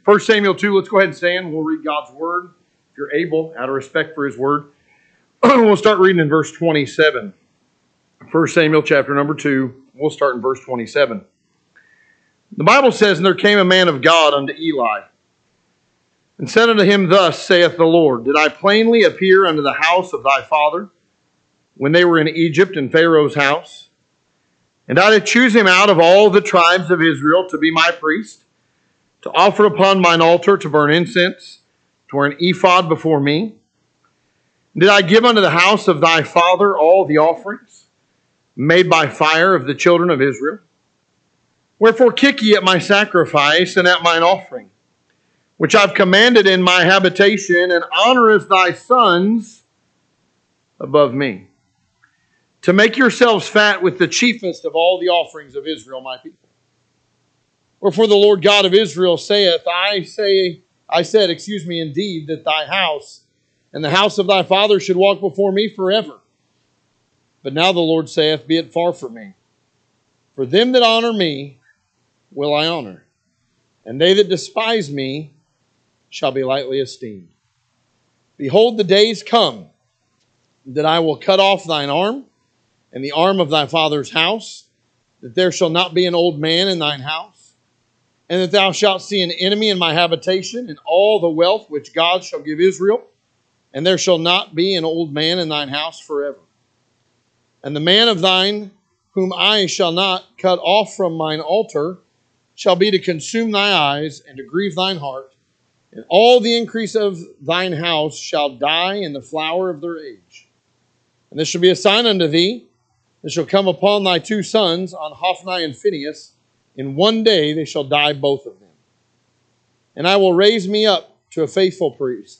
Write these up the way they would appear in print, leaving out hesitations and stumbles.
1 Samuel 2, let's go ahead and stand. We'll read God's word, if you're able, out of respect for his word. We'll start reading in verse 27. 1 Samuel chapter number 2, we'll start in verse 27. The Bible says, "And there came a man of God unto Eli, and said unto him, Thus saith the Lord, Did I plainly appear unto the house of thy father, when they were in Egypt in Pharaoh's house? And I did choose him out of all the tribes of Israel to be my priest, to offer upon mine altar to burn incense, to wear an ephod before me. Did I give unto the house of thy father all the offerings made by fire of the children of Israel? Wherefore kick ye at my sacrifice and at mine offering, which I've commanded in my habitation, and honorest thy sons above me, to make yourselves fat with the chiefest of all the offerings of Israel, my people. Wherefore the Lord God of Israel saith, I said, indeed, that thy house and the house of thy father should walk before me forever. But now the Lord saith, Be it far from me. For them that honor me will I honor, and they that despise me shall be lightly esteemed. Behold, the days come that I will cut off thine arm, and the arm of thy father's house, that there shall not be an old man in thine house, and that thou shalt see an enemy in my habitation, and all the wealth which God shall give Israel, and there shall not be an old man in thine house forever. And the man of thine, whom I shall not cut off from mine altar, shall be to consume thy eyes, and to grieve thine heart, and all the increase of thine house shall die in the flower of their age. And this shall be a sign unto thee, that shall come upon thy two sons, on Hophni and Phinehas. In one day they shall die both of them. And I will raise me up a faithful priest,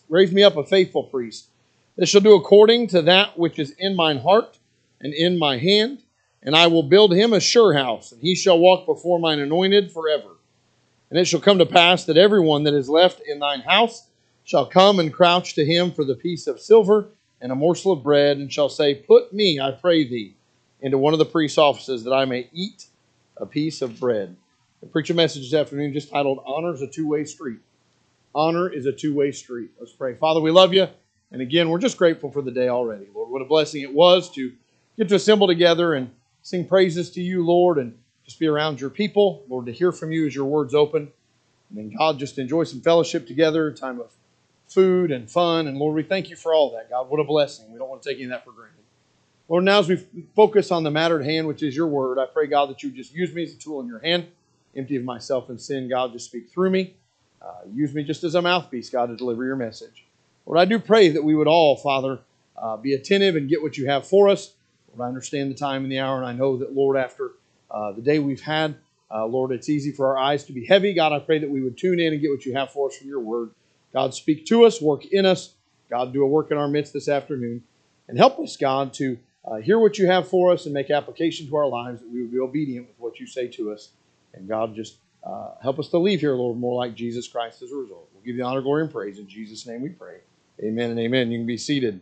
that shall do according to that which is in mine heart and in my hand. And I will build him a sure house, and he shall walk before mine anointed forever. And it shall come to pass that everyone that is left in thine house shall come and crouch to him for the piece of silver and a morsel of bread, and shall say, Put me, I pray thee, into one of the priest's offices, that I may eat a piece of bread." I preach a message this afternoon just titled, Honor is a Two-Way Street. Honor is a two-way street. Let's pray. Father, we love you. And again, we're just grateful for the day already. Lord, what a blessing it was to get to assemble together and sing praises to you, Lord, and just be around your people. Lord, to hear from you as your word's open. And then, God, just enjoy some fellowship together, a time of food and fun. And Lord, we thank you for all that, God. What a blessing. We don't want to take any of that for granted. Lord, now as we focus on the matter at hand, which is your word, I pray, God, that you just use me as a tool in your hand, empty of myself and sin. God, just speak through me. Use me just as a mouthpiece, God, to deliver your message. Lord, I do pray that we would all, Father, be attentive and get what you have for us. Lord, I understand the time and the hour, and I know that, Lord, after the day we've had, Lord, it's easy for our eyes to be heavy. God, I pray that we would tune in and get what you have for us from your word. God, speak to us, work in us. God, do a work in our midst this afternoon. And help us, God, to hear what you have for us and make application to our lives, that we would be obedient with what you say to us. And God, just help us to leave here, Lord, more like Jesus Christ as a result. We'll give you honor, glory, and praise. In Jesus' name we pray. Amen and amen. You can be seated.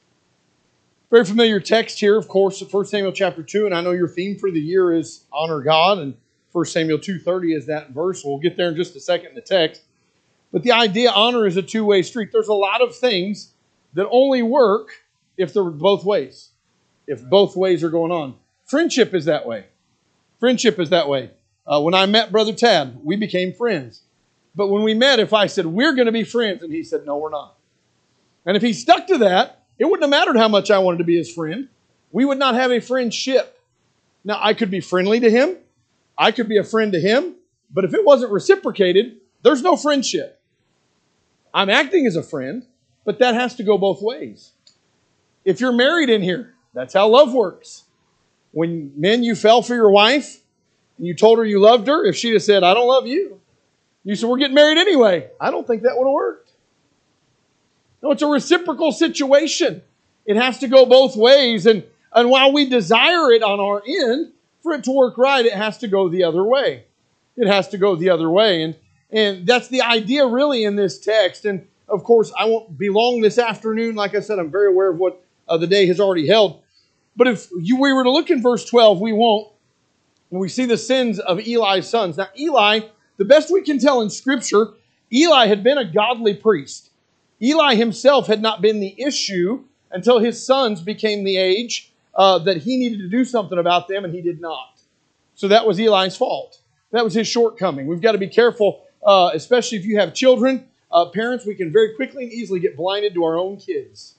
Very familiar text here, of course, 1 Samuel chapter 2, and I know your theme for the year is honor God, and 1 Samuel 2:30 is that verse. We'll get there in just a second in the text. But the idea, honor is a two-way street. There's a lot of things that only work if they're both ways, if both ways are going on. Friendship is that way. Friendship is that way. When I met Brother Tad, we became friends. But when we met, if I said, we're going to be friends, and he said, no, we're not. And if he stuck to that, it wouldn't have mattered how much I wanted to be his friend. We would not have a friendship. Now, I could be friendly to him. I could be a friend to him. But if it wasn't reciprocated, there's no friendship. I'm acting as a friend, but that has to go both ways. If you're married in here, that's how love works. When men, you fell for your wife, and you told her you loved her, if she'd have said, I don't love you, you said, we're getting married anyway. I don't think that would have worked. No, it's a reciprocal situation. It has to go both ways. And while we desire it on our end, for it to work right, it has to go the other way. It has to go the other way. And that's the idea really in this text. And of course, I won't be long this afternoon. Like I said, I'm very aware of what the day has already held. But if we were to look in verse 12, we won't. And we see the sins of Eli's sons. Now, Eli, the best we can tell in Scripture, Eli had been a godly priest. Eli himself had not been the issue until his sons became the age that he needed to do something about them, and he did not. So that was Eli's fault. That was his shortcoming. We've got to be careful, especially if you have children. Parents, we can very quickly and easily get blinded to our own kids.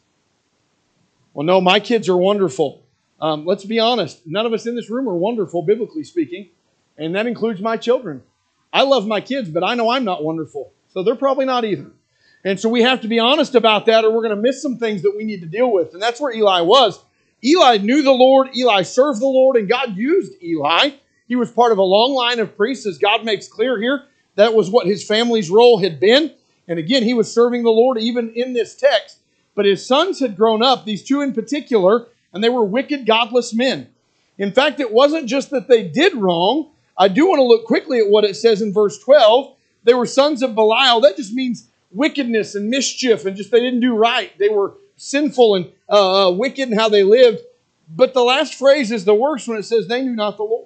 Well, no, my kids are wonderful. Let's be honest. None of us in this room are wonderful, biblically speaking, and that includes my children. I love my kids, but I know I'm not wonderful, so they're probably not either. And so we have to be honest about that, or we're going to miss some things that we need to deal with. And that's where Eli was. Eli knew the Lord. Eli served the Lord, and God used Eli. He was part of a long line of priests, as God makes clear here. That was what his family's role had been. And again, he was serving the Lord even in this text. But his sons had grown up, these two in particular, and they were wicked, godless men. In fact, it wasn't just that they did wrong. I do want to look quickly at what it says in verse 12. They were sons of Belial. That just means wickedness and mischief, and just they didn't do right. They were sinful and wicked in how they lived. But the last phrase is the worst when it says they knew not the Lord.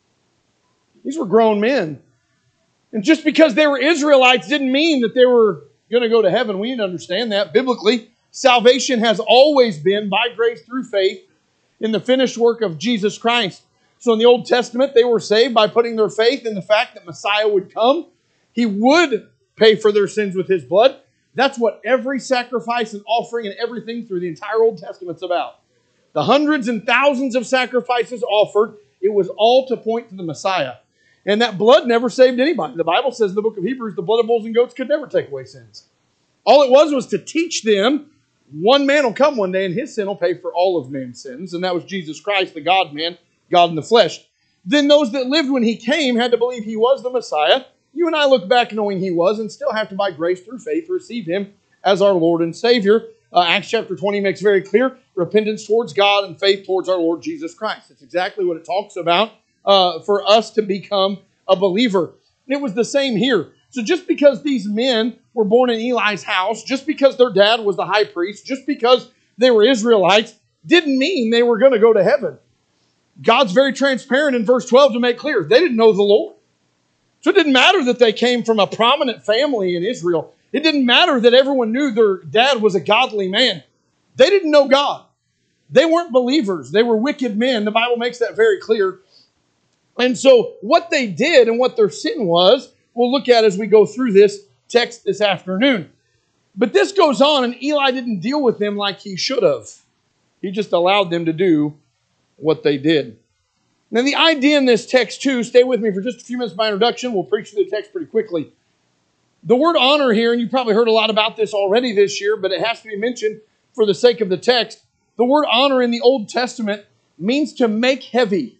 These were grown men. And just because they were Israelites didn't mean that they were going to go to heaven. We need to understand that. Biblically, salvation has always been by grace through faith in the finished work of Jesus Christ. So in the Old Testament, they were saved by putting their faith in the fact that Messiah would come. He would pay for their sins with his blood. That's what every sacrifice and offering and everything through the entire Old Testament's about. The hundreds and thousands of sacrifices offered, it was all to point to the Messiah. And that blood never saved anybody. The Bible says in the book of Hebrews, the blood of bulls and goats could never take away sins. All it was to teach them, one man will come one day and his sin will pay for all of man's sins. And that was Jesus Christ, the God-man, God in the flesh. Then those that lived when he came had to believe he was the Messiah. You and I look back knowing he was and still have to, by grace through faith, receive him as our Lord and Savior. Acts chapter 20 makes very clear repentance towards God and faith towards our Lord Jesus Christ. It's exactly what it talks about for us to become a believer. It was the same here. So just because these men were born in Eli's house, just because their dad was the high priest, just because they were Israelites, didn't mean they were going to go to heaven. God's very transparent in verse 12 to make clear they didn't know the Lord. So it didn't matter that they came from a prominent family in Israel. It didn't matter that everyone knew their dad was a godly man. They didn't know God. They weren't believers. They were wicked men. The Bible makes that very clear. And so what they did and what their sin was, we'll look at as we go through this text this afternoon. But this goes on, and Eli didn't deal with them like he should have. He just allowed them to do what they did. Now the idea in this text too, stay with me for just a few minutes of my introduction. We'll preach through the text pretty quickly. The word honor here, and you've probably heard a lot about this already this year, but it has to be mentioned for the sake of the text. The word honor in the Old Testament means to make heavy,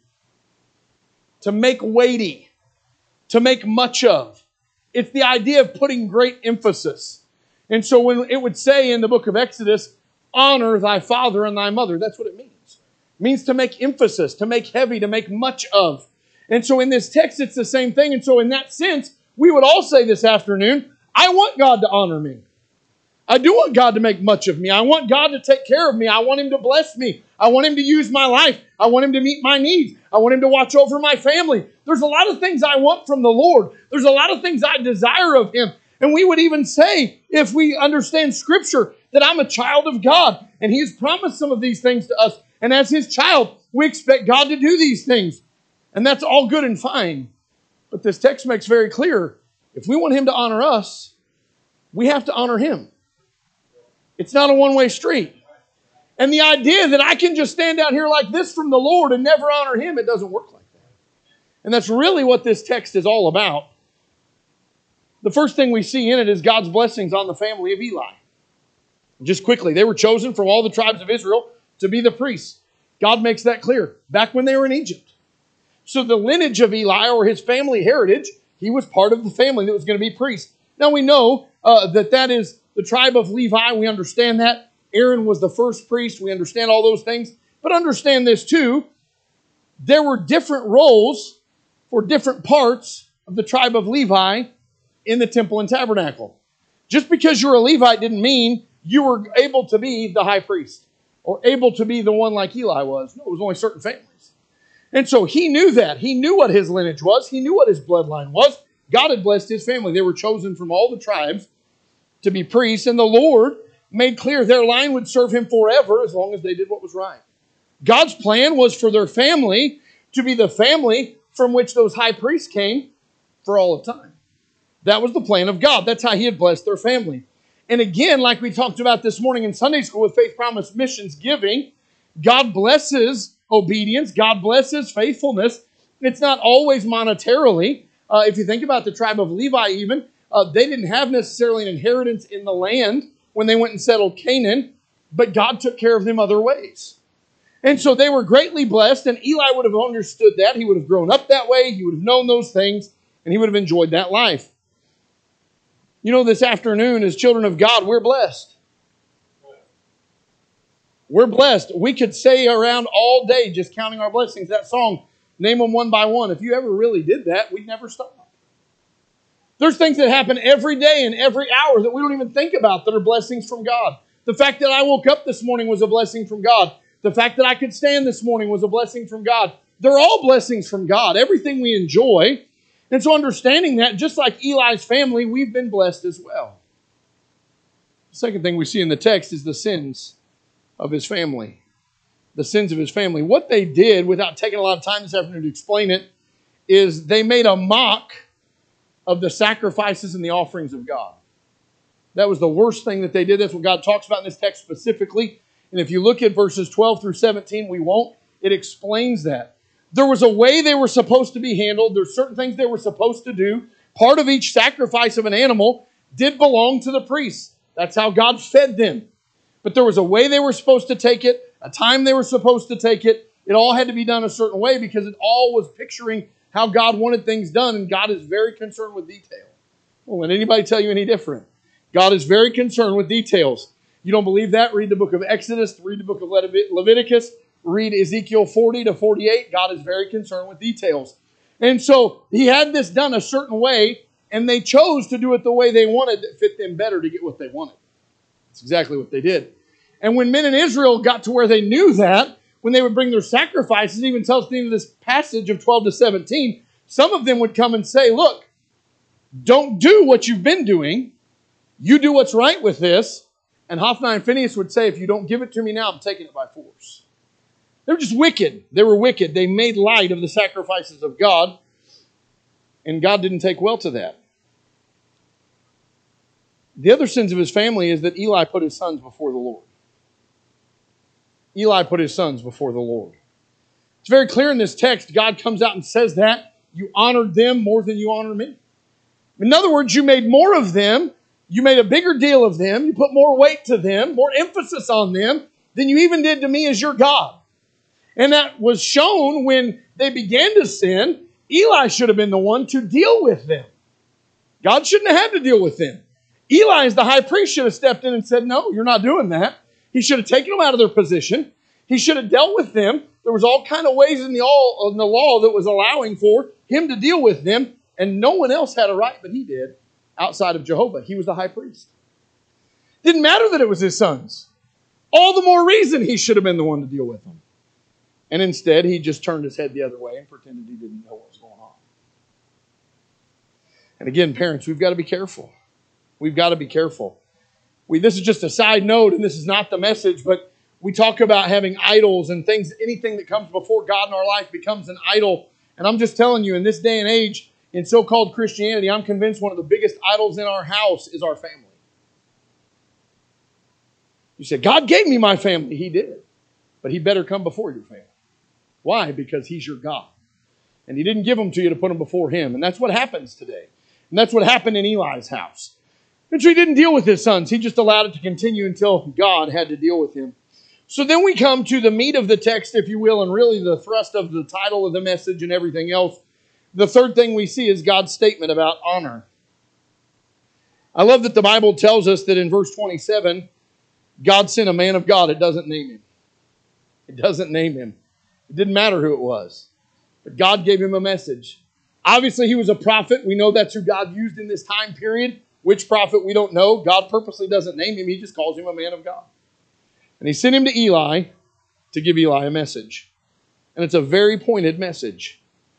to make weighty, to make much of. It's the idea of putting great emphasis. And so when it would say in the book of Exodus, honor thy father and thy mother, that's what it means. It means to make emphasis, to make heavy, to make much of. And so in this text, it's the same thing. And so in that sense, we would all say this afternoon, I want God to honor me. I do want God to make much of me. I want God to take care of me. I want him to bless me. I want him to use my life. I want him to meet my needs. I want him to watch over my family. There's a lot of things I want from the Lord. There's a lot of things I desire of him. And we would even say, if we understand Scripture, that I'm a child of God. And he has promised some of these things to us. And as his child, we expect God to do these things. And that's all good and fine. But this text makes very clear, if we want him to honor us, we have to honor him. It's not a one-way street. And the idea that I can just stand out here like this from the Lord and never honor him, it doesn't work like that. And that's really what this text is all about. The first thing we see in it is God's blessings on the family of Eli. Just quickly, they were chosen from all the tribes of Israel to be the priests. God makes that clear back when they were in Egypt. So the lineage of Eli, or his family heritage, he was part of the family that was going to be priest. Now we know that is the tribe of Levi. We understand that. Aaron was the first priest. We understand all those things. But understand this too. There were different roles for different parts of the tribe of Levi in the temple and tabernacle. Just because you're a Levite didn't mean you were able to be the high priest or able to be the one like Eli was. No, it was only certain families. And so he knew that. He knew what his lineage was. He knew what his bloodline was. God had blessed his family. They were chosen from all the tribes to be priests, and the Lord made clear their line would serve him forever as long as they did what was right. God's plan was for their family to be the family from which those high priests came for all of time. That was the plan of God. That's how he had blessed their family. And again, like we talked about this morning in Sunday school with Faith Promise Missions giving, God blesses obedience. God blesses faithfulness. It's not always monetarily. If you think about the tribe of Levi even, they didn't have necessarily an inheritance in the land when they went and settled Canaan, but God took care of them other ways. And so they were greatly blessed, and Eli would have understood that. He would have grown up that way. He would have known those things, and he would have enjoyed that life. You know, this afternoon, as children of God, we're blessed. We're blessed. We could say around all day just counting our blessings. That song, name them one by one. If you ever really did that, we'd never stop. There's things that happen every day and every hour that we don't even think about that are blessings from God. The fact that I woke up this morning was a blessing from God. The fact that I could stand this morning was a blessing from God. They're all blessings from God. Everything we enjoy. And so understanding that, just like Eli's family, we've been blessed as well. The second thing we see in the text is the sins of his family. The sins of his family. What they did, without taking a lot of time this afternoon to explain it, is they made a mock of the sacrifices and the offerings of God. That was the worst thing that they did. That's what God talks about in this text specifically. And if you look at verses 12 through 17, we won't. It explains that. There was a way they were supposed to be handled. There's certain things they were supposed to do. Part of each sacrifice of an animal did belong to the priests. That's how God fed them. But there was a way they were supposed to take it, a time they were supposed to take it. It all had to be done a certain way because it all was picturing how God wanted things done, and God is very concerned with detail. Well, let anybody tell you any different? God is very concerned with details. You don't believe that? Read the book of Exodus, read the book of Leviticus, read Ezekiel 40 to 48. God is very concerned with details. And so he had this done a certain way, and they chose to do it the way they wanted that fit them better to get what they wanted. That's exactly what they did. And when men in Israel got to where they knew that, when they would bring their sacrifices, it even tells the end of this passage of 12 to 17, some of them would come and say, look, don't do what you've been doing. You do what's right with this. And Hophni and Phinehas would say, if you don't give it to me now, I'm taking it by force. They were just wicked. They were wicked. They made light of the sacrifices of God. And God didn't take well to that. The other sins of his family is that Eli put his sons before the Lord. Eli put his sons before the Lord. It's very clear in this text. God comes out and says that. You honored them more than you honor me. In other words, you made more of them. You made a bigger deal of them. You put more weight to them, more emphasis on them than you even did to me as your God. And that was shown when they began to sin. Eli should have been the one to deal with them. God shouldn't have had to deal with them. Eli, as the high priest, should have stepped in and said, no, you're not doing that. He should have taken them out of their position. He should have dealt with them. There was all kind of ways in the law that was allowing for him to deal with them, and no one else had a right, but he did, outside of Jehovah. He was the high priest. Didn't matter that it was his sons. All the more reason he should have been the one to deal with them. And instead, he just turned his head the other way and pretended he didn't know what was going on. And again, parents, we've got to be careful. We've got to be careful. This is just a side note, and this is not the message, but we talk about having idols and things. Anything that comes before God in our life becomes an idol. And I'm just telling you, in this day and age, in so-called Christianity, I'm convinced one of the biggest idols in our house is our family. You say, God gave me my family. He did. But he better come before your family. Why? Because he's your God. And he didn't give them to you to put them before him. And that's what happens today. And that's what happened in Eli's house. And so he didn't deal with his sons. He just allowed it to continue until God had to deal with him. So then we come to the meat of the text, if you will, and really the thrust of the title of the message and everything else. The third thing we see is God's statement about honor. I love that the Bible tells us that in verse 27, God sent a man of God. It doesn't name him. It doesn't name him. It didn't matter who it was. But God gave him a message. Obviously, he was a prophet. We know that's who God used in this time period. Which prophet, we don't know. God purposely doesn't name him. He just calls him a man of God. And he sent him to Eli to give Eli a message. And it's a very pointed message.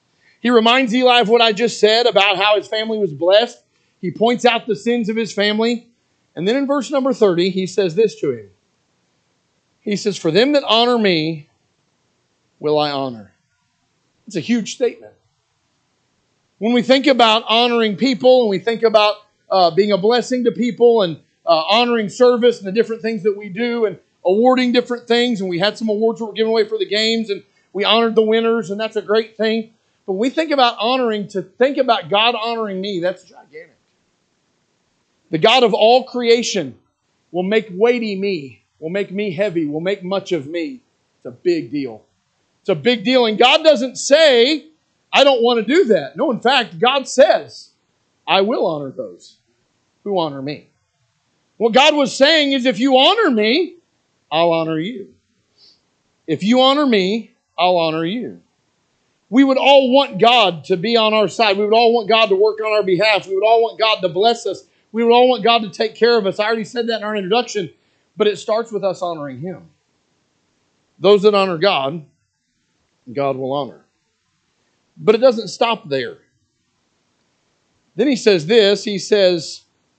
He reminds Eli of what I just said about how his family was blessed. He points out the sins of his family. And then in verse number 30, he says this to him. He says, "For them that honor me, will I honor." It's a huge statement. When we think about honoring people and we think about being a blessing to people and honoring service and the different things that we do and awarding different things, and we had some awards that were given away for the games and we honored the winners, and that's a great thing. But when we think about honoring, to think about God honoring me, that's gigantic. The God of all creation will make weighty me, will make me heavy, will make much of me. It's a big deal. It's a big deal. And God doesn't say, I don't want to do that. No, in fact, God says, I will honor those who honor me. What God was saying is, if you honor me, I'll honor you. If you honor me, I'll honor you. We would all want God to be on our side. We would all want God to work on our behalf. We would all want God to bless us. We would all want God to take care of us. I already said that in our introduction, but it starts with us honoring Him. Those that honor God, God will honor. But it doesn't stop there. Then he says this, he says,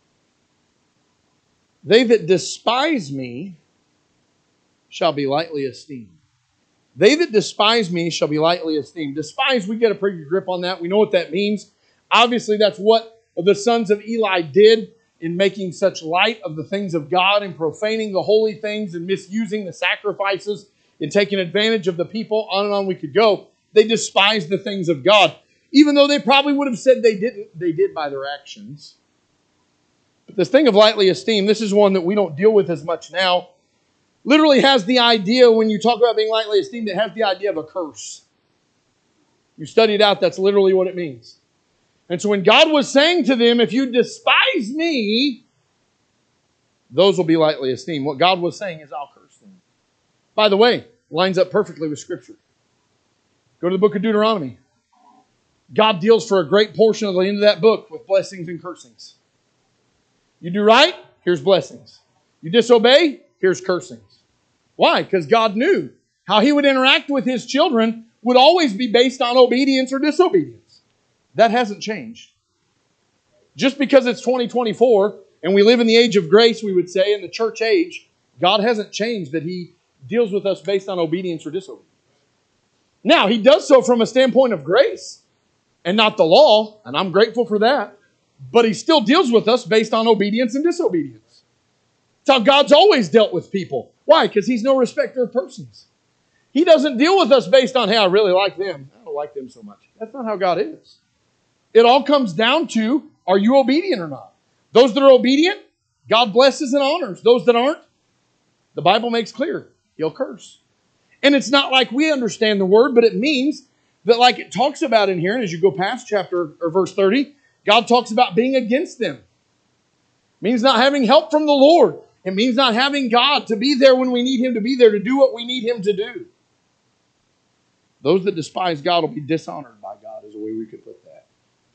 they that despise me shall be lightly esteemed. They that despise me shall be lightly esteemed. Despise, we get a pretty good grip on that. We know what that means. Obviously, that's what the sons of Eli did in making such light of the things of God and profaning the holy things and misusing the sacrifices and taking advantage of the people. On and on we could go. They despised the things of God. Even though they probably would have said they didn't, they did by their actions. But this thing of lightly esteemed, this is one that we don't deal with as much now. Literally has the idea, when you talk about being lightly esteemed, it has the idea of a curse. You study it out, that's literally what it means. And so when God was saying to them, if you despise me, those will be lightly esteemed. What God was saying is, I'll curse them. By the way, lines up perfectly with Scripture. Go to the book of Deuteronomy. God deals for a great portion of the end of that book with blessings and cursings. You do right, here's blessings. You disobey, here's cursings. Why? Because God knew how He would interact with His children would always be based on obedience or disobedience. That hasn't changed. Just because it's 2024 and we live in the age of grace, we would say, in the church age, God hasn't changed that He deals with us based on obedience or disobedience. Now, He does so from a standpoint of grace and not the law, and I'm grateful for that. But He still deals with us based on obedience and disobedience. It's how God's always dealt with people. Why? Because He's no respecter of persons. He doesn't deal with us based on, hey, I really like them. I don't like them so much. That's not how God is. It all comes down to, are you obedient or not? Those that are obedient, God blesses and honors. Those that aren't, the Bible makes clear, He'll curse. And it's not like we understand the word, but it means that, like it talks about in here, and as you go past chapter or verse 30, God talks about being against them. It means not having help from the Lord. It means not having God to be there when we need Him to be there, to do what we need Him to do. Those that despise God will be dishonored by God, is the way we could put that.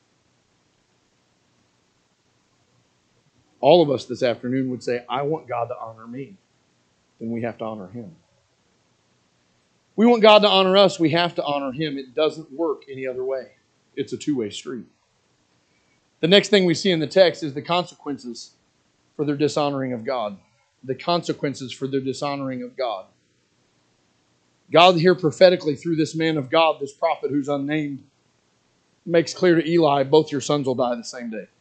All of us this afternoon would say, I want God to honor me. Then we have to honor Him. We want God to honor us, we have to honor Him. It doesn't work any other way. It's a two-way street. The next thing we see in the text is the consequences for their dishonoring of God. The consequences for their dishonoring of God. God here prophetically, through this man of God, this prophet who's unnamed, makes clear to Eli, both your sons will die the same day.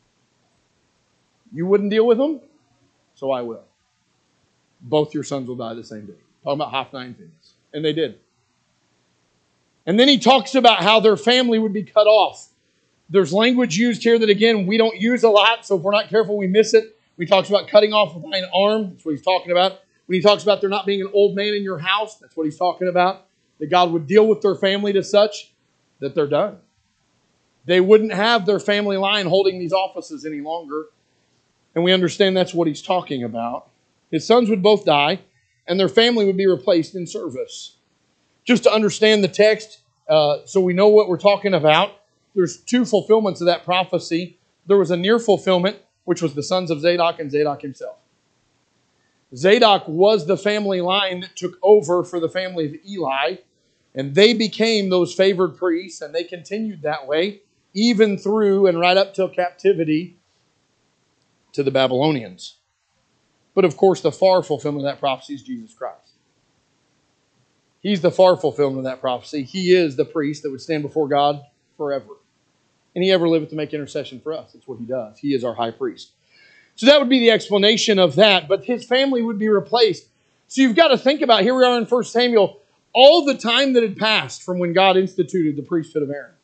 You wouldn't deal with them, so I will. Both your sons will die the same day. Talking about Hophni and Phinehas. And they did. And then he talks about how their family would be cut off. There's language used here that, again, we don't use a lot, so if we're not careful, we miss it. He talks about cutting off with thine arm. That's what he's talking about. When he talks about there not being an old man in your house, that's what he's talking about. That God would deal with their family to such that they're done. They wouldn't have their family line holding these offices any longer. And we understand that's what he's talking about. His sons would both die, and their family would be replaced in service. Just to understand the text, so we know what we're talking about, there's two fulfillments of that prophecy. There was a near fulfillment, which was the sons of Zadok and Zadok himself. Zadok was the family line that took over for the family of Eli. And they became those favored priests, and they continued that way, even through and right up till captivity to the Babylonians. But of course, the far fulfillment of that prophecy is Jesus Christ. He's the far fulfillment of that prophecy. He is the priest that would stand before God forever. And He ever liveth to make intercession for us. That's what He does. He is our high priest. So that would be the explanation of that. But His family would be replaced. So you've got to think about, here we are in 1 Samuel, all the time that had passed from when God instituted the priesthood of Aaron.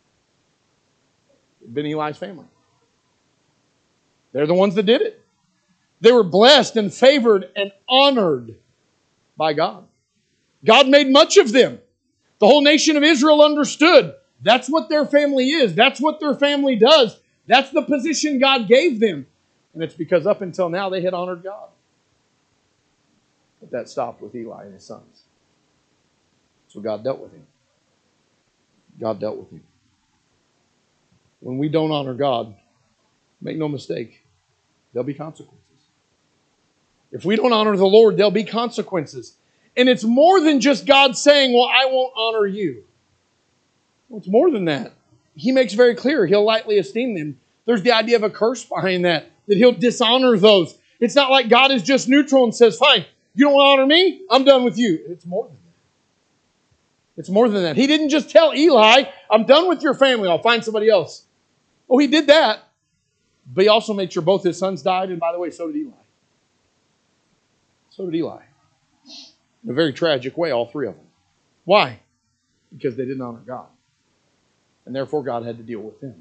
It had been Eli's family. They're the ones that did it. They were blessed and favored and honored by God. God made much of them. The whole nation of Israel understood that's what their family is. That's what their family does. That's the position God gave them. And it's because up until now they had honored God. But that stopped with Eli and his sons. So God dealt with him. God dealt with him. When we don't honor God, make no mistake, there'll be consequences. If we don't honor the Lord, there'll be consequences. And it's more than just God saying, well, I won't honor you. Well, it's more than that. He makes very clear He'll lightly esteem them. There's the idea of a curse behind that He'll dishonor those. It's not like God is just neutral and says, fine, you don't want to honor me? I'm done with you. It's more than that. It's more than that. He didn't just tell Eli, I'm done with your family. I'll find somebody else. Oh, He did that. But He also made sure both his sons died. And by the way, so did Eli. So did Eli. In a very tragic way, all three of them. Why? Because they didn't honor God. And therefore God had to deal with them.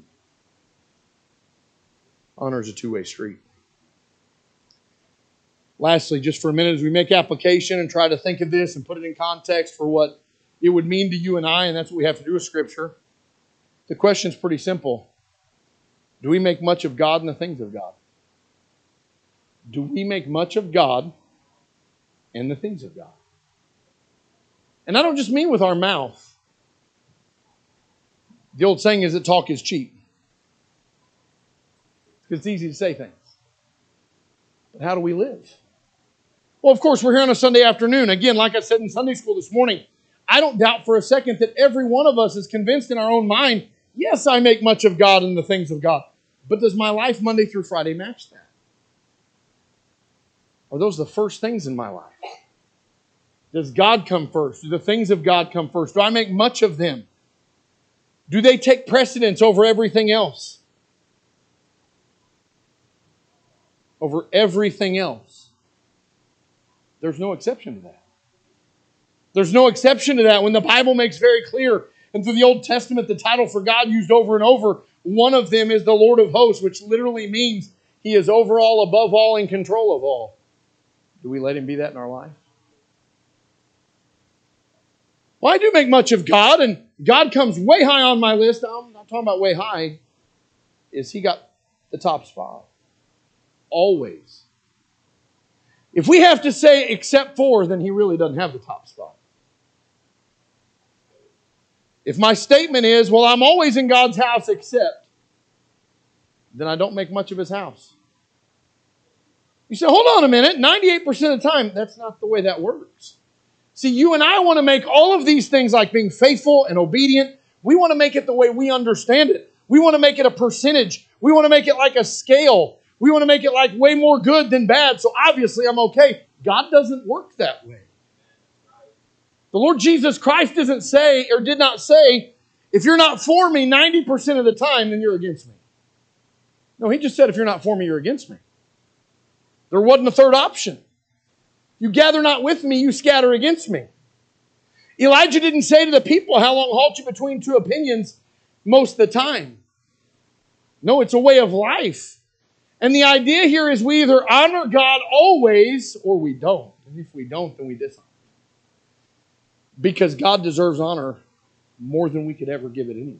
Honor is a two-way street. Lastly, just for a minute, as we make application and try to think of this and put it in context for what it would mean to you and I, and that's what we have to do with Scripture, the question's pretty simple. Do we make much of God and the things of God? Do we make much of God and the things of God? And I don't just mean with our mouth. The old saying is that talk is cheap. Because it's easy to say things. But how do we live? Well, of course, we're here on a Sunday afternoon. Again, like I said in Sunday school this morning, I don't doubt for a second that every one of us is convinced in our own mind, yes, I make much of God and the things of God. But does my life Monday through Friday match that? Are those the first things in my life? Does God come first? Do the things of God come first? Do I make much of them? Do they take precedence over everything else? Over everything else. There's no exception to that. There's no exception to that when the Bible makes very clear, and through the Old Testament, the title for God used over and over, one of them is the Lord of hosts, which literally means He is over all, above all, in control of all. Do we let Him be that in our life? Well, I do make much of God, and God comes way high on my list. I'm not talking about way high. Is He got the top spot? Always. If we have to say except for, then He really doesn't have the top spot. If my statement is, well, I'm always in God's house except, then I don't make much of His house. You say, hold on a minute, 98% of the time, that's not the way that works. See, you and I want to make all of these things like being faithful and obedient, we want to make it the way we understand it. We want to make it a percentage. We want to make it like a scale. We want to make it like way more good than bad, so obviously I'm okay. God doesn't work that way. The Lord Jesus Christ doesn't say, or did not say, if you're not for me 90% of the time, then you're against me. No, He just said, if you're not for me, you're against me. There wasn't a third option. You gather not with me, you scatter against me. Elijah didn't say to the people, how long halt you between two opinions most of the time? No, it's a way of life. And the idea here is we either honor God always or we don't. And if we don't, then we dishonor. Because God deserves honor more than we could ever give it anyway.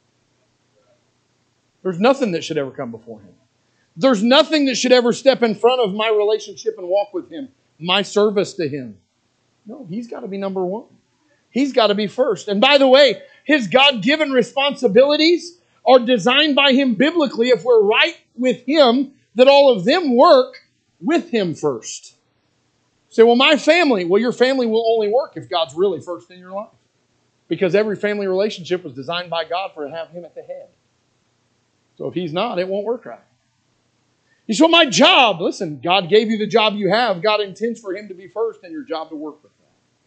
There's nothing that should ever come before Him. There's nothing that should ever step in front of my relationship and walk with Him, my service to Him. No, He's got to be number one. He's got to be first. And by the way, His God-given responsibilities are designed by Him biblically, if we're right with Him, that all of them work with Him first. Say, well, my family. Well, your family will only work if God's really first in your life. Because every family relationship was designed by God for to have him at the head. So if he's not, it won't work right. You say, well, my job. Listen, God gave you the job you have. God intends for him to be first and your job to work with that.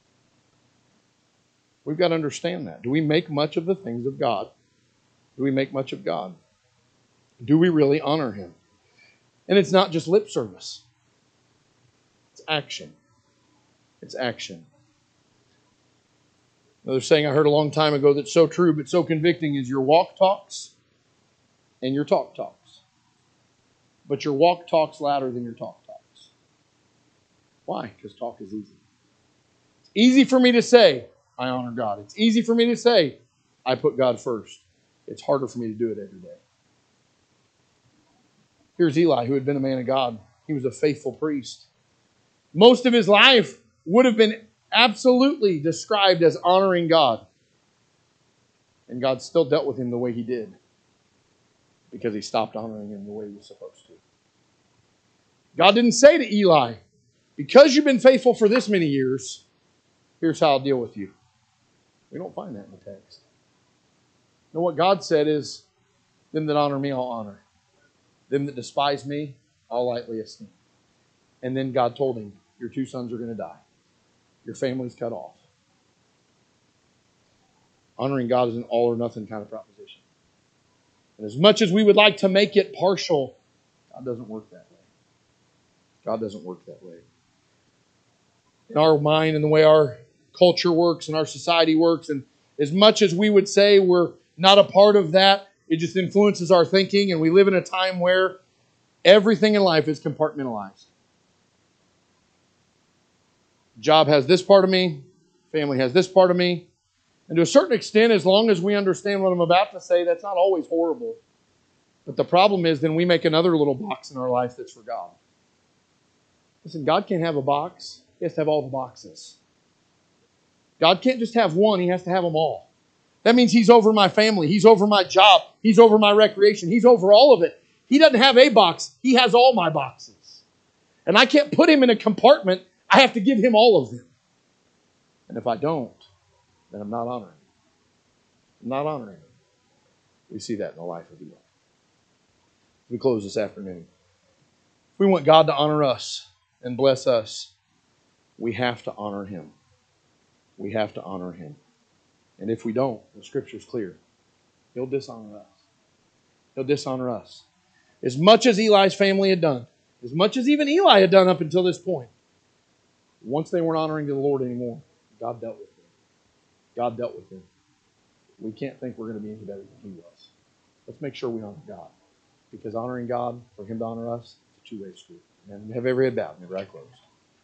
We've got to understand that. Do we make much of the things of God? Do we make much of God? Do we really honor him? And it's not just lip service. It's action. It's action. Another saying I heard a long time ago that's so true but so convicting is your walk talks and your talk talks. But your walk talks louder than your talk talks. Why? Because talk is easy. It's easy for me to say, I honor God. It's easy for me to say, I put God first. It's harder for me to do it every day. Here's Eli, who had been a man of God. He was a faithful priest. Most of his life would have been absolutely described as honoring God. And God still dealt with him the way he did because he stopped honoring him the way he was supposed to. God didn't say to Eli, because you've been faithful for this many years, here's how I'll deal with you. We don't find that in the text. No, what God said is, them that honor me, I'll honor. Them that despise me, I'll lightly esteem. And then God told him, your 2 sons are going to die. Your family's cut off. Honoring God is an all or nothing kind of proposition. And as much as we would like to make it partial, God doesn't work that way. God doesn't work that way. In our mind and the way our culture works and our society works, and as much as we would say we're not a part of that, it just influences our thinking, and we live in a time where everything in life is compartmentalized. Job has this part of me, family has this part of me, and to a certain extent, as long as we understand what I'm about to say, that's not always horrible. But the problem is then we make another little box in our life that's for God. Listen, God can't have a box. He has to have all the boxes. God can't just have one. He has to have them all. That means He's over my family. He's over my job. He's over my recreation. He's over all of it. He doesn't have a box. He has all my boxes. And I can't put Him in a compartment. I have to give Him all of them. And if I don't, then I'm not honoring Him. I'm not honoring Him. We see that in the life of Eli. We close this afternoon. If we want God to honor us and bless us, we have to honor Him. We have to honor Him. And if we don't, the Scripture's clear. He'll dishonor us. He'll dishonor us. As much as Eli's family had done, as much as even Eli had done up until this point, once they weren't honoring the Lord anymore, God dealt with them. God dealt with them. We can't think we're going to be any better than He was. Let's make sure we honor God. Because honoring God, for Him to honor us, it's a two-way street. And have every head bowed and every eye closed.